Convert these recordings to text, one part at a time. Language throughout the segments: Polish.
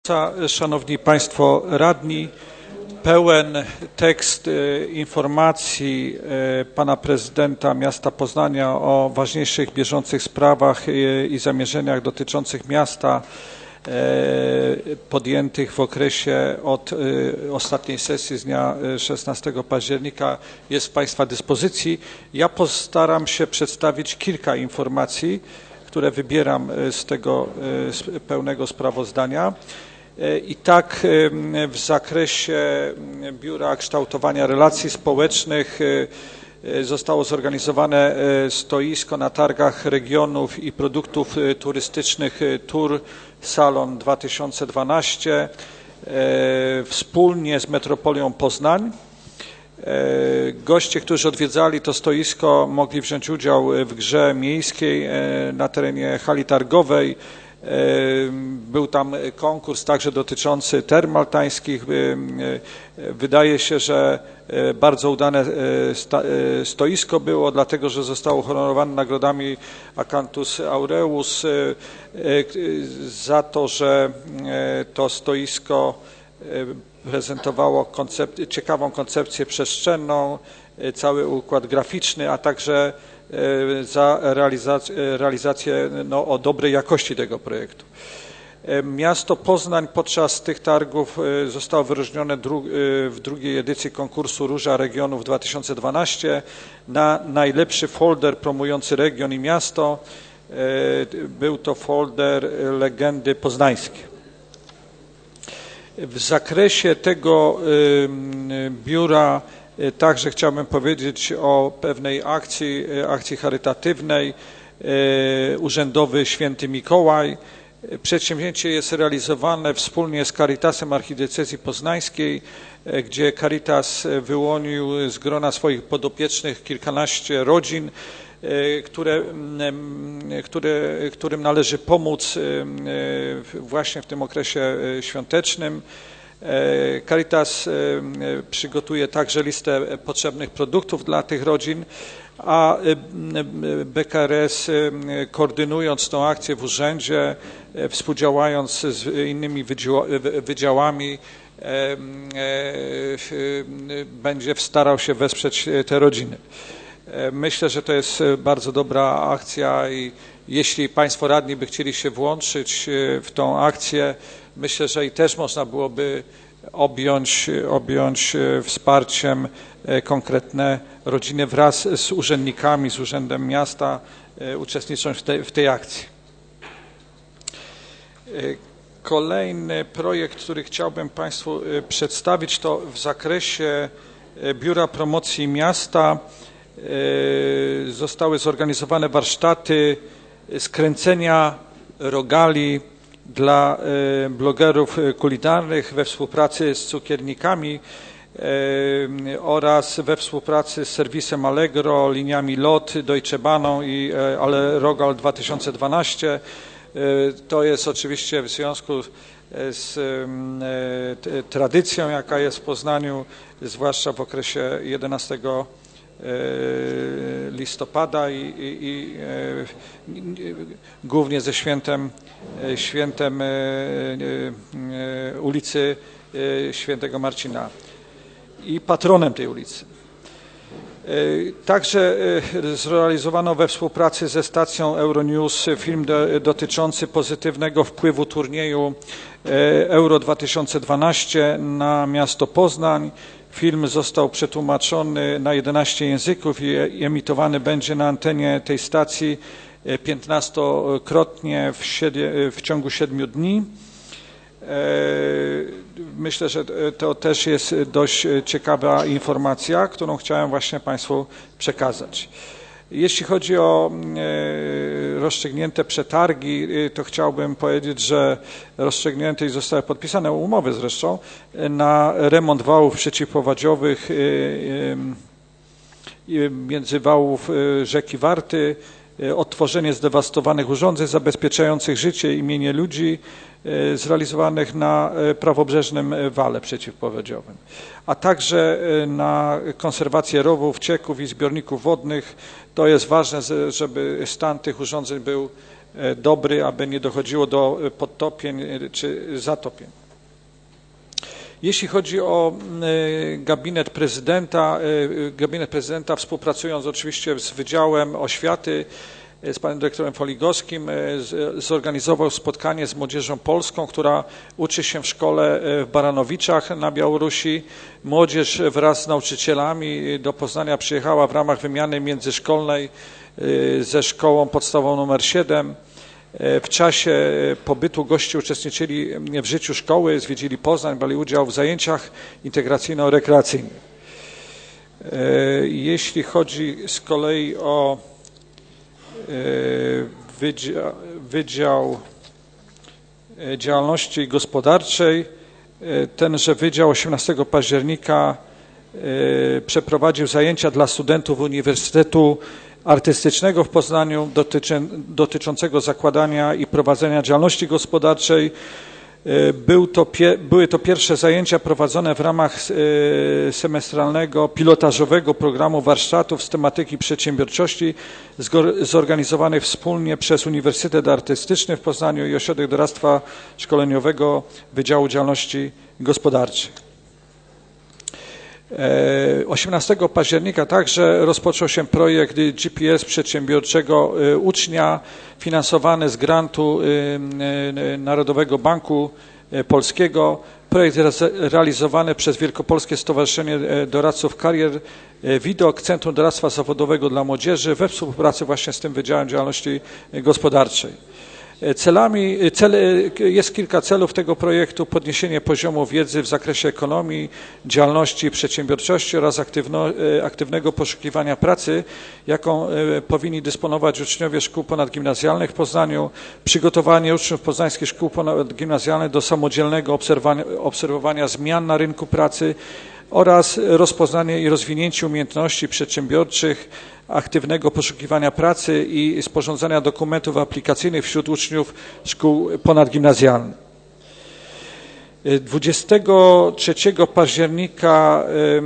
Szanowni Państwo Radni, pełen tekst informacji Pana Prezydenta Miasta Poznania o ważniejszych bieżących sprawach i zamierzeniach dotyczących miasta podjętych w okresie od ostatniej sesji z dnia 16 października jest w Państwa dyspozycji. Ja postaram się przedstawić kilka informacji, które wybieram z tego pełnego sprawozdania. I tak w zakresie Biura Kształtowania Relacji Społecznych zostało zorganizowane stoisko na targach regionów i produktów turystycznych Tour Salon 2012 wspólnie z Metropolią Poznań. Goście, którzy odwiedzali to stoisko, mogli wziąć udział w grze miejskiej na terenie hali targowej. Był tam konkurs także dotyczący term maltańskich. Wydaje się, że bardzo udane stoisko było, dlatego że zostało uhonorowane nagrodami Acanthus aureus za to, że to stoisko prezentowało ciekawą koncepcję przestrzenną, cały układ graficzny, a także za realizację o dobrej jakości tego projektu. Miasto Poznań podczas tych targów zostało wyróżnione w drugiej edycji konkursu Róża Regionów 2012 na najlepszy folder promujący region i miasto. Był to folder Legendy Poznańskie. W zakresie tego biura także chciałbym powiedzieć o pewnej akcji charytatywnej Urzędowy Święty Mikołaj. Przedsięwzięcie jest realizowane wspólnie z Caritasem Archidiecezji Poznańskiej, gdzie Caritas wyłonił z grona swoich podopiecznych kilkanaście rodzin, którym należy pomóc właśnie w tym okresie świątecznym. Caritas przygotuje także listę potrzebnych produktów dla tych rodzin, a BKRS, koordynując tę akcję w urzędzie, współdziałając z innymi wydziałami, będzie starał się wesprzeć te rodziny. Myślę, że to jest bardzo dobra akcja i jeśli Państwo radni by chcieli się włączyć w tą akcję, myślę, że i też można byłoby objąć wsparciem konkretne rodziny wraz z urzędnikami, z Urzędem Miasta uczestnicząc w tej akcji. Kolejny projekt, który chciałbym Państwu przedstawić, to w zakresie Biura Promocji Miasta zostały zorganizowane warsztaty skręcenia rogali dla blogerów kulinarnych we współpracy z cukiernikami oraz we współpracy z serwisem Allegro, liniami LOT, Deutsche Bahną i Rogal 2012. To jest oczywiście w związku z tradycją, jaka jest w Poznaniu, zwłaszcza w okresie 11 listopada i głównie ze świętem ulicy Świętego Marcina i patronem tej ulicy. Także zrealizowano we współpracy ze stacją Euronews film dotyczący pozytywnego wpływu turnieju Euro 2012 na miasto Poznań. Film został przetłumaczony na 11 języków i emitowany będzie na antenie tej stacji 15-krotnie w ciągu 7 dni. Myślę, że to też jest dość ciekawa informacja, którą chciałem właśnie Państwu przekazać. Jeśli chodzi o rozstrzygnięte przetargi, to chciałbym powiedzieć, że rozstrzygnięte i zostały podpisane umowy zresztą na remont wałów przeciwpowodziowych między wałów rzeki Warty, odtworzenie zdewastowanych urządzeń zabezpieczających życie i mienie ludzi zrealizowanych na prawobrzeżnym wale przeciwpowodziowym, a także na konserwację rowów, cieków i zbiorników wodnych. To jest ważne, żeby stan tych urządzeń był dobry, aby nie dochodziło do podtopień czy zatopień. Jeśli chodzi o gabinet prezydenta współpracując oczywiście z Wydziałem Oświaty, z panem dyrektorem Foligowskim, zorganizował spotkanie z młodzieżą polską, która uczy się w szkole w Baranowiczach na Białorusi. Młodzież wraz z nauczycielami do Poznania przyjechała w ramach wymiany międzyszkolnej ze szkołą podstawową nr 7. W czasie pobytu goście uczestniczyli w życiu szkoły, zwiedzili Poznań, brali udział w zajęciach integracyjno-rekreacyjnych. Jeśli chodzi z kolei o Wydział Działalności Gospodarczej, tenże wydział 18 października przeprowadził zajęcia dla studentów Uniwersytetu Artystycznego w Poznaniu dotyczącego zakładania i prowadzenia działalności gospodarczej. Były to pierwsze zajęcia prowadzone w ramach semestralnego, pilotażowego programu warsztatów z tematyki przedsiębiorczości zorganizowanych wspólnie przez Uniwersytet Artystyczny w Poznaniu i Ośrodek Doradztwa Szkoleniowego Wydziału Działalności Gospodarczej. 18 października także rozpoczął się projekt GPS przedsiębiorczego ucznia finansowany z grantu Narodowego Banku Polskiego. Projekt realizowany przez Wielkopolskie Stowarzyszenie Doradców Karier WIDOK, Centrum Doradztwa Zawodowego dla Młodzieży we współpracy właśnie z tym Wydziałem Działalności Gospodarczej. Jest kilka celów tego projektu: podniesienie poziomu wiedzy w zakresie ekonomii, działalności i przedsiębiorczości oraz aktywnego poszukiwania pracy, jaką powinni dysponować uczniowie szkół ponadgimnazjalnych w Poznaniu, przygotowanie uczniów poznańskich szkół ponadgimnazjalnych do samodzielnego obserwowania zmian na rynku pracy oraz rozpoznanie i rozwinięcie umiejętności przedsiębiorczych, aktywnego poszukiwania pracy i sporządzania dokumentów aplikacyjnych wśród uczniów szkół ponadgimnazjalnych. 23 października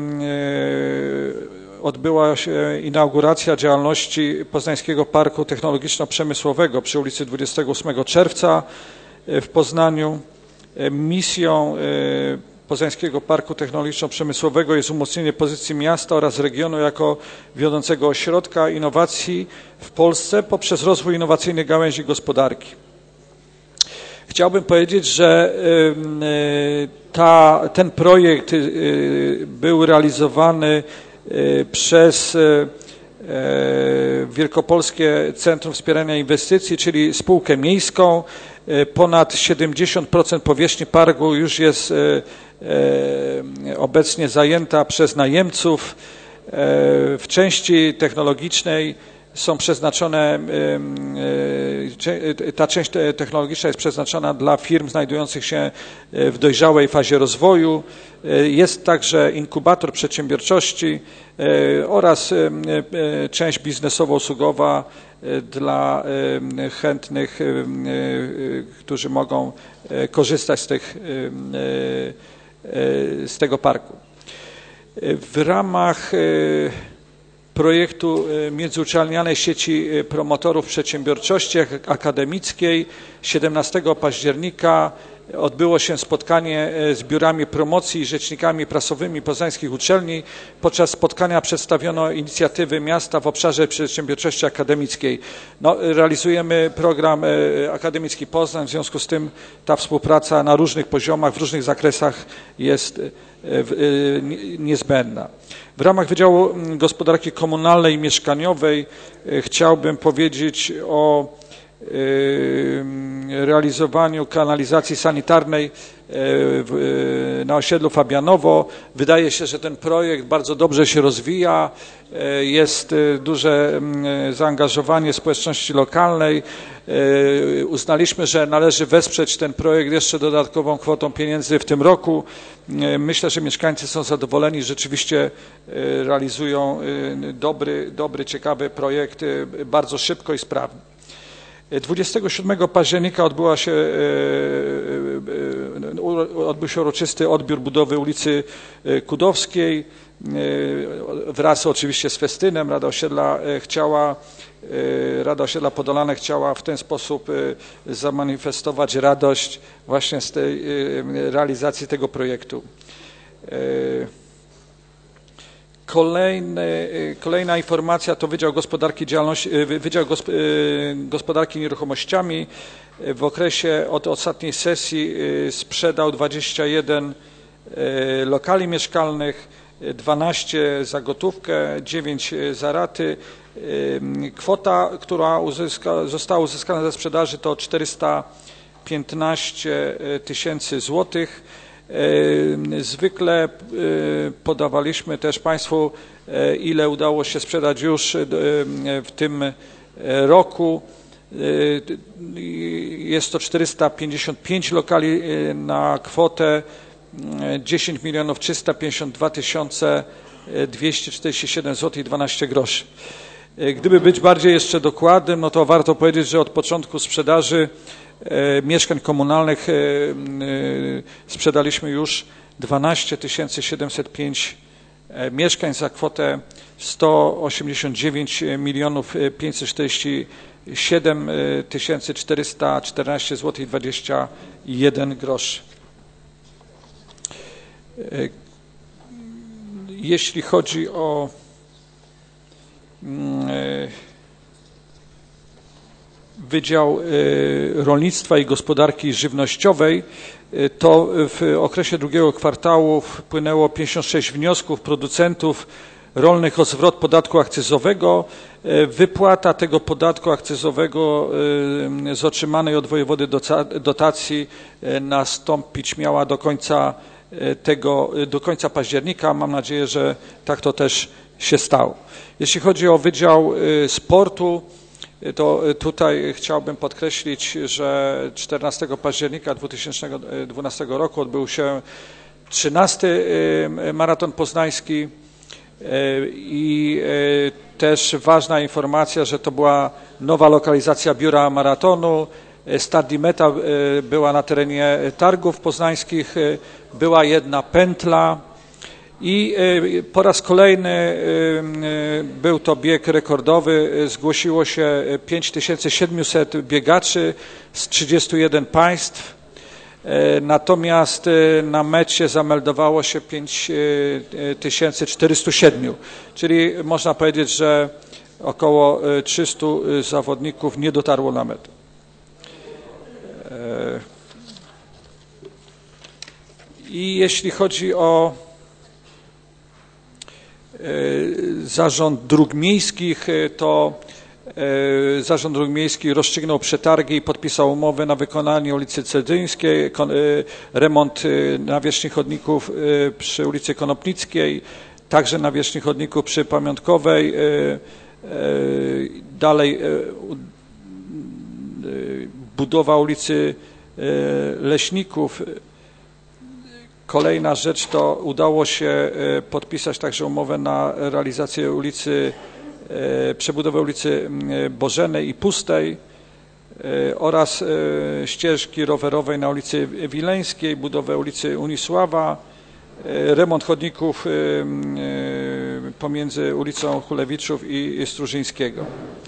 odbyła się inauguracja działalności Poznańskiego Parku Technologiczno-Przemysłowego przy ulicy 28 Czerwca w Poznaniu. Misją Poznańskiego Parku Technologiczno-Przemysłowego jest umocnienie pozycji miasta oraz regionu jako wiodącego ośrodka innowacji w Polsce poprzez rozwój innowacyjnych gałęzi gospodarki. Chciałbym powiedzieć, że ten projekt był realizowany przez Wielkopolskie Centrum Wspierania Inwestycji, czyli spółkę miejską. Ponad 70% powierzchni parku już jest obecnie zajęta przez najemców. W części technologicznej są przeznaczone, ta część technologiczna jest przeznaczona dla firm znajdujących się w dojrzałej fazie rozwoju. Jest także inkubator przedsiębiorczości oraz część biznesowo-usługowa dla chętnych, którzy mogą korzystać z tego parku. W ramach projektu Międzyuczelnianej Sieci Promotorów Przedsiębiorczości Akademickiej 17 października odbyło się spotkanie z biurami promocji i rzecznikami prasowymi poznańskich uczelni. Podczas spotkania przedstawiono inicjatywy miasta w obszarze przedsiębiorczości akademickiej. Realizujemy program Akademicki Poznań, w związku z tym ta współpraca na różnych poziomach, w różnych zakresach jest niezbędna. W ramach Wydziału Gospodarki Komunalnej i Mieszkaniowej chciałbym powiedzieć o realizowaniu kanalizacji sanitarnej na osiedlu Fabianowo. Wydaje się, że ten projekt bardzo dobrze się rozwija. Jest duże zaangażowanie społeczności lokalnej. Uznaliśmy, że należy wesprzeć ten projekt jeszcze dodatkową kwotą pieniędzy w tym roku. Myślę, że mieszkańcy są zadowoleni, rzeczywiście realizują dobry, ciekawy projekt bardzo szybko i sprawnie. 27 października odbył się uroczysty odbiór budowy ulicy Kudowskiej, wraz oczywiście z festynem. Rada Osiedla Podolane chciała w ten sposób zamanifestować radość właśnie z tej realizacji tego projektu. Kolejna informacja to Wydział Gospodarki Nieruchomościami. W okresie od ostatniej sesji sprzedał 21 lokali mieszkalnych, 12 za gotówkę, 9 za raty. Kwota, która została uzyskana ze sprzedaży, to 415 000 złotych. Zwykle podawaliśmy też Państwu, ile udało się sprzedać już w tym roku. Jest to 455 lokali na kwotę 10 352 247 zł i 12 groszy. Gdyby być bardziej jeszcze dokładnym, no to warto powiedzieć, że od początku sprzedaży mieszkań komunalnych sprzedaliśmy już 12 705 mieszkań za kwotę 189 547 414 zł i 21 groszy. Jeśli chodzi o Wydział Rolnictwa i Gospodarki Żywnościowej, to w okresie drugiego kwartału wpłynęło 56 wniosków producentów rolnych o zwrot podatku akcyzowego. Wypłata tego podatku akcyzowego z otrzymanej od wojewody dotacji nastąpić miała do końca października. Mam nadzieję, że tak to też się stało. Jeśli chodzi o Wydział Sportu, to tutaj chciałbym podkreślić, że 14 października 2012 roku odbył się 13. Maraton Poznański i też ważna informacja, że to była nowa lokalizacja biura maratonu. Start i meta była na terenie Targów Poznańskich, była jedna pętla. I po raz kolejny był to bieg rekordowy. Zgłosiło się 5700 biegaczy z 31 państw. Natomiast na mecie zameldowało się 5407, czyli można powiedzieć, że około 300 zawodników nie dotarło na metę. I jeśli chodzi o Zarząd Dróg Miejskich, to Zarząd Dróg Miejskich rozstrzygnął przetargi i podpisał umowę na wykonanie ulicy Cedyńskiej, remont nawierzchni chodników przy ulicy Konopnickiej, także nawierzchni chodników przy Pamiątkowej, dalej budowa ulicy Leśników. Kolejna rzecz to udało się podpisać także umowę na realizację przebudowę ulicy Bożenej i Pustej oraz ścieżki rowerowej na ulicy Wileńskiej, budowę ulicy Unisława, remont chodników pomiędzy ulicą Chulewiczów i Strużyńskiego.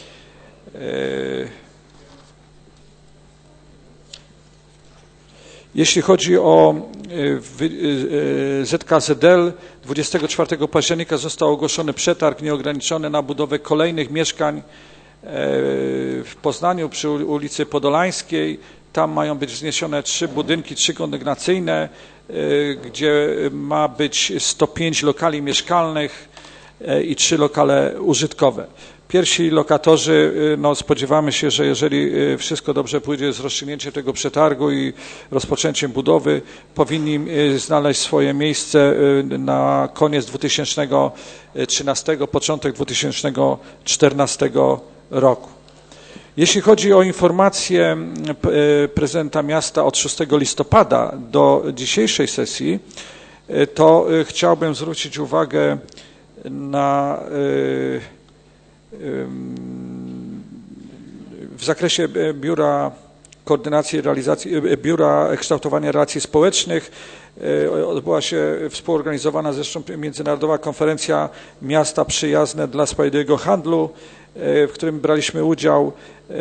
Jeśli chodzi o ZKZL, 24 października został ogłoszony przetarg nieograniczony na budowę kolejnych mieszkań w Poznaniu przy ulicy Podolańskiej. Tam mają być wzniesione 3 budynki, 3 kondygnacyjne, gdzie ma być 105 lokali mieszkalnych i 3 lokale użytkowe. Pierwsi lokatorzy, spodziewamy się, że jeżeli wszystko dobrze pójdzie z rozstrzygnięciem tego przetargu i rozpoczęciem budowy, powinni znaleźć swoje miejsce na koniec 2013, początek 2014 roku. Jeśli chodzi o informację prezydenta miasta od 6 listopada do dzisiejszej sesji, to chciałbym zwrócić uwagę na W zakresie Biura Koordynacji i Realizacji, Biura Kształtowania Relacji Społecznych odbyła się współorganizowana zresztą Międzynarodowa Konferencja Miasta Przyjazne dla Sprawiedliwego Handlu, w którym braliśmy udział.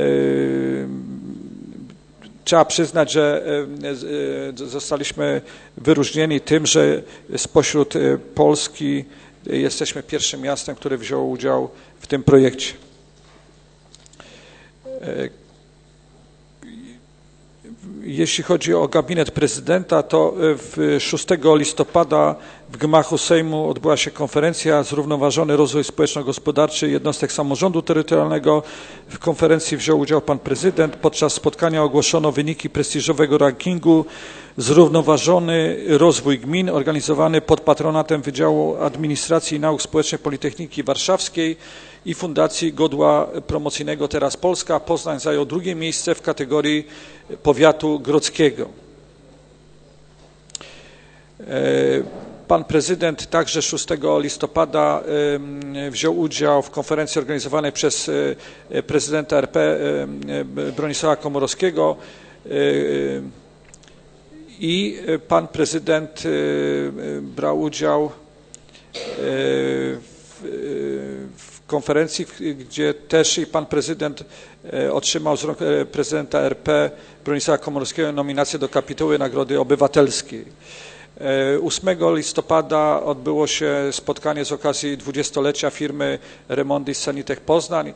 Trzeba przyznać, że zostaliśmy wyróżnieni tym, że spośród Polski jesteśmy pierwszym miastem, które wzięło udział w tym projekcie. Jeśli chodzi o gabinet prezydenta, to 6 listopada w gmachu Sejmu odbyła się konferencja Zrównoważony rozwój społeczno-gospodarczy jednostek samorządu terytorialnego. W konferencji wziął udział pan prezydent. Podczas spotkania ogłoszono wyniki prestiżowego rankingu Zrównoważony rozwój gmin organizowany pod patronatem Wydziału Administracji i Nauk Społecznych Politechniki Warszawskiej i Fundacji Godła Promocyjnego Teraz Polska. Poznań zajął drugie miejsce w kategorii powiatu grodzkiego. Pan prezydent także 6 listopada wziął udział w konferencji organizowanej przez prezydenta RP Bronisława Komorowskiego i pan prezydent brał udział w konferencji, gdzie też i pan prezydent otrzymał z rąk prezydenta RP Bronisława Komorowskiego nominację do kapituły Nagrody Obywatelskiej. 8 listopada odbyło się spotkanie z okazji 20-lecia firmy Remondis Sanitech Poznań.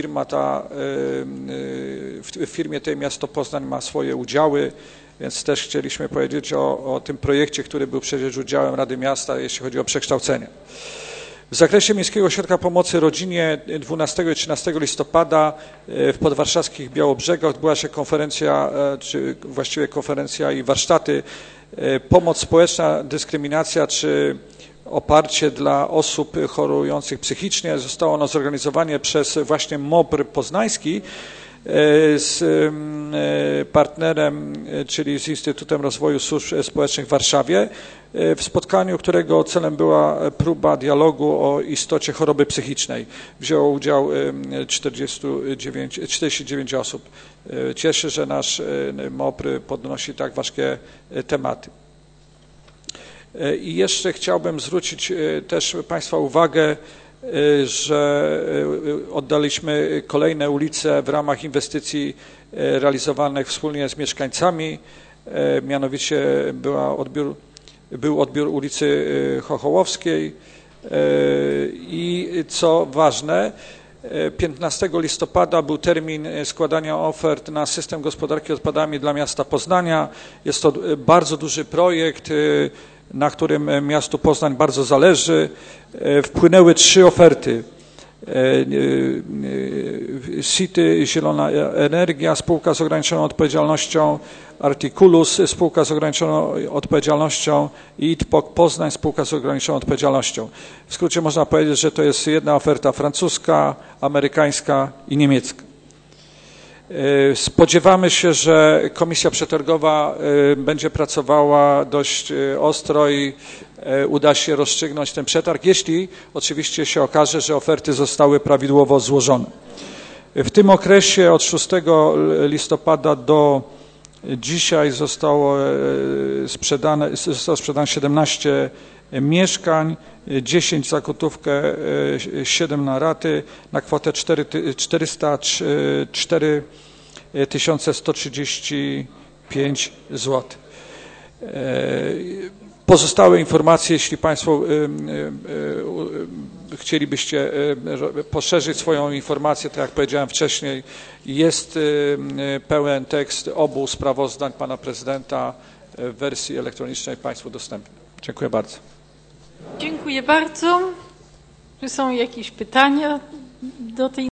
W firmie tej miasto Poznań ma swoje udziały, więc też chcieliśmy powiedzieć o tym projekcie, który był przecież udziałem Rady Miasta, jeśli chodzi o przekształcenie. W zakresie Miejskiego Ośrodka Pomocy Rodzinie 12 i 13 listopada w podwarszawskich Białobrzegach odbyła się konferencja, czy właściwie konferencja i warsztaty Pomoc społeczna, dyskryminacja czy oparcie dla osób chorujących psychicznie. Zostało ono zorganizowane przez właśnie MOPR Poznański z partnerem, czyli z Instytutem Rozwoju Służb Społecznych w Warszawie, w spotkaniu, którego celem była próba dialogu o istocie choroby psychicznej. Wzięło udział 49 osób. Cieszy, że nasz MOPR podnosi tak ważkie tematy. I jeszcze chciałbym zwrócić też Państwa uwagę, że oddaliśmy kolejne ulice w ramach inwestycji realizowanych wspólnie z mieszkańcami. Mianowicie był odbiór ulicy Chochołowskiej i co ważne, 15 listopada był termin składania ofert na system gospodarki odpadami dla miasta Poznania. Jest to bardzo duży projekt, na którym miastu Poznań bardzo zależy. Wpłynęły 3 oferty. City Zielona Energia, spółka z ograniczoną odpowiedzialnością, Articulus, spółka z ograniczoną odpowiedzialnością i ITPOK Poznań, spółka z ograniczoną odpowiedzialnością. W skrócie można powiedzieć, że to jest jedna oferta francuska, amerykańska i niemiecka. Spodziewamy się, że Komisja Przetargowa będzie pracowała dość ostro i uda się rozstrzygnąć ten przetarg, jeśli oczywiście się okaże, że oferty zostały prawidłowo złożone. W tym okresie od 6 listopada do dzisiaj zostało sprzedane 17 mieszkań, 10 za gotówkę, 7 na raty na kwotę 404 135 zł. Pozostałe informacje, jeśli Państwo chcielibyście poszerzyć swoją informację, tak jak powiedziałem wcześniej, jest pełen tekst obu sprawozdań pana prezydenta w wersji elektronicznej Państwu dostępny. Dziękuję bardzo. Dziękuję bardzo. Czy są jakieś pytania do tej